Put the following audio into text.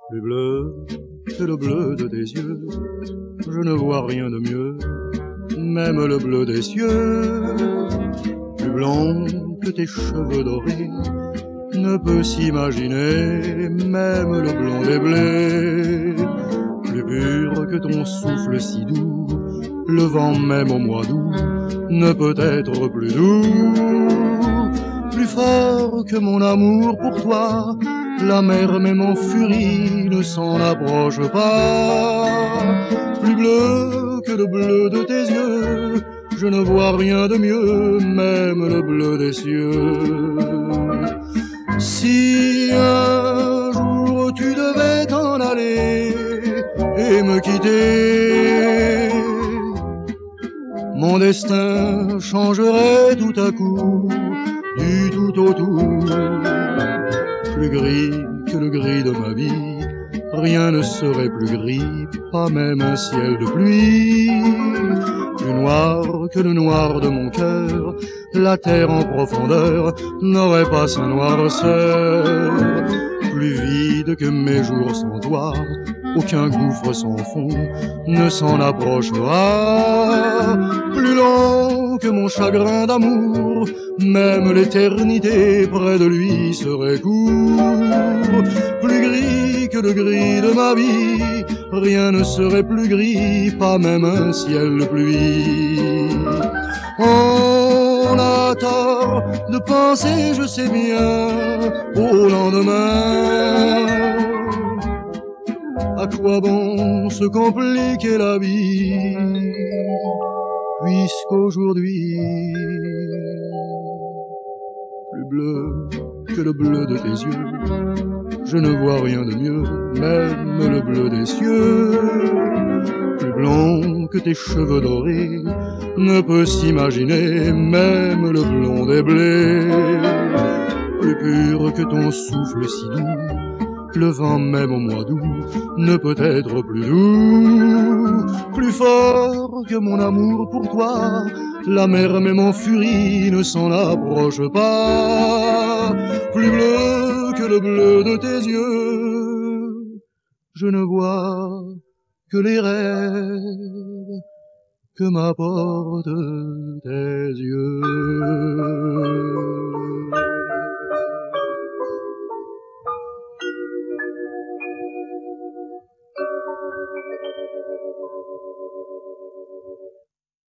Plus bleu que le bleu de tes yeux, je ne vois rien de mieux, même le bleu des cieux. Plus blanc que tes cheveux dorés, ne peut s'imaginer, même le blond des blés. Plus pur que ton souffle si doux, le vent même au mois d'août ne peut être plus doux. Plus fort que mon amour pour toi, la mer même en furie ne s'en approche pas. Plus bleu que le bleu de tes yeux, je ne vois rien de mieux, même le bleu des cieux. Si un jour tu devais t'en aller et me quitter, mon destin changerait tout à coup, du tout au tout. Plus gris que le gris de ma vie, rien ne serait plus gris, pas même un ciel de pluie. Plus noir que le noir de mon cœur, la terre en profondeur n'aurait pas sa noirceur. Plus vide que mes jours sans toi, aucun gouffre sans fond ne s'en approchera. Plus long que mon chagrin d'amour, même l'éternité près de lui serait court. Plus gris que le gris de ma vie, rien ne serait plus gris, pas même un ciel de pluie. On a tort de penser, je sais bien, au lendemain. À quoi bon se compliquer la vie, puisqu'aujourd'hui, plus bleu que le bleu de tes yeux, je ne vois rien de mieux, même le bleu des cieux. Plus blond que tes cheveux dorés, ne peut s'imaginer, même le blond des blés. Plus pur que ton souffle si doux, le vent même au mois d'août ne peut être plus doux. Plus fort que mon amour pour toi, la mer même en furie ne s'en approche pas. Plus bleu que le bleu de tes yeux, je ne vois que les rêves que m'apportent tes yeux.